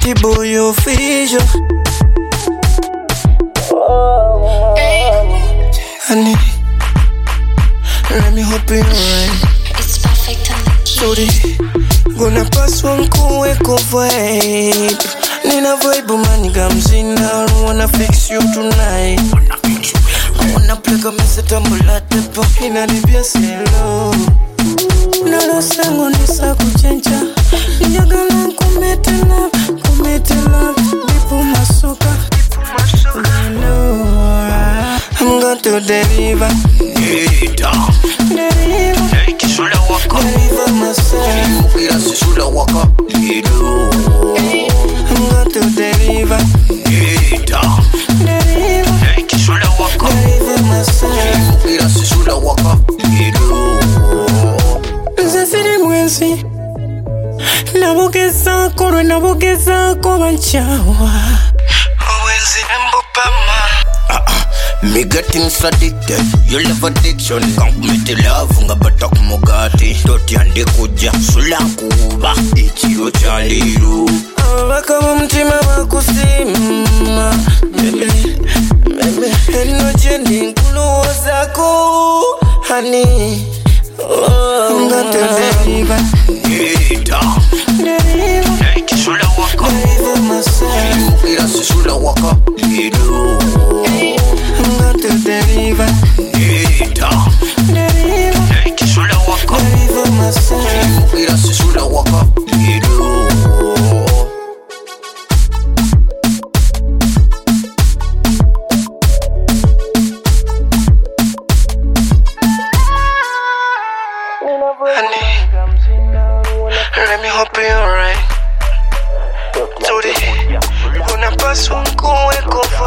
pretty boy official. Honey, let me hope you're right. It's perfect on the key. Sorry, gonna pass one cool echo vibe. Nina vibe man, gamzina. I wanna fix you tonight. I wanna play a message tambula tepo. Inanibia selo. Nalo sango nisa kuchencha. Njagala kumete love. Bipu masoka. I'm going to deliver. Deliver myself. I'm going to deliver. Deliver myself. Nzasiri mwenzi. Nabogeza kubanchawa. Mwenzi mbopama. Me getting addicted, you love addiction. Can't commit love, nga batak mugati. Doti ande kuja, sulankuba. Ichiro chaliru. Abaka mumtima wakusima. Baby. Eno jeni nkulu zako. Honey, I'm going to deliver. Deliver myself. I'm going to deliver. Deliver myself. Honey, let me hope you're right. Today, gonna pass one cool echo.